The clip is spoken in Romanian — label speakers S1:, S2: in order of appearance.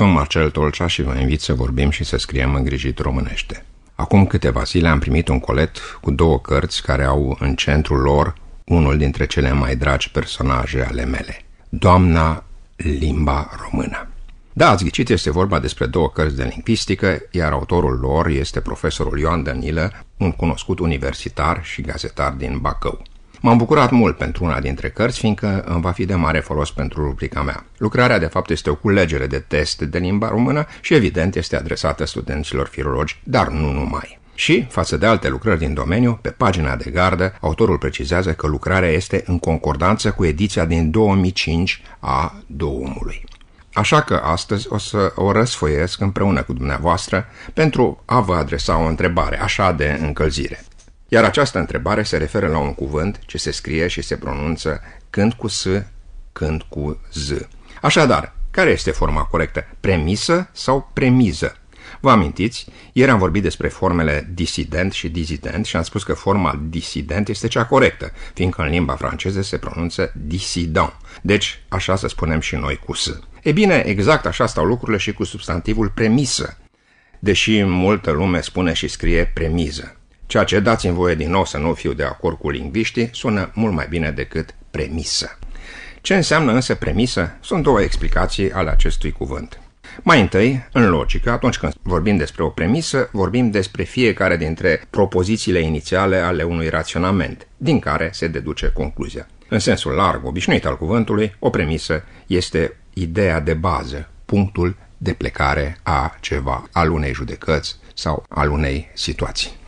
S1: Sunt Marcel Tolcea și vă invit să vorbim și să scriem îngrijit românește. Acum câteva zile am primit un colet cu 2 cărți care au în centrul lor unul dintre cele mai dragi personaje ale mele, Doamna Limba Română. Da, ați ghicit, este vorba despre 2 cărți de lingvistică, iar autorul lor este profesorul Ioan Dănilă, un cunoscut universitar și gazetar din Bacău. M-am bucurat mult pentru una dintre cărți, fiindcă îmi va fi de mare folos pentru rubrica mea. Lucrarea, de fapt, este o culegere de teste de limba română și, evident, este adresată studenților filologi, dar nu numai. Și, față de alte lucrări din domeniu, pe pagina de gardă, autorul precizează că lucrarea este în concordanță cu ediția din 2005 a Doumului. Așa că astăzi o să o răsfoiesc împreună cu dumneavoastră pentru a vă adresa o întrebare, așa de încălzire. Iar această întrebare se referă la un cuvânt ce se scrie și se pronunță când cu S, când cu Z. Așadar, care este forma corectă? Premisă sau premiză? Vă amintiți? Ieri am vorbit despre formele disident și dizident și am spus că forma disident este cea corectă, fiindcă în limba franceză se pronunță dissident. Deci, așa să spunem și noi cu S. E bine, exact așa stau lucrurile și cu substantivul premisă, deși multă lume spune și scrie premiză. Ceea ce, dați-mi voie din nou să nu fiu de acord cu lingviștii, sună mult mai bine decât premisă. Ce înseamnă însă premisă? Sunt 2 explicații ale acestui cuvânt. Mai întâi, în logică, atunci când vorbim despre o premisă, vorbim despre fiecare dintre propozițiile inițiale ale unui raționament, din care se deduce concluzia. În sensul larg, obișnuit al cuvântului, o premisă este ideea de bază, punctul de plecare a ceva, al unei judecăți sau al unei situații.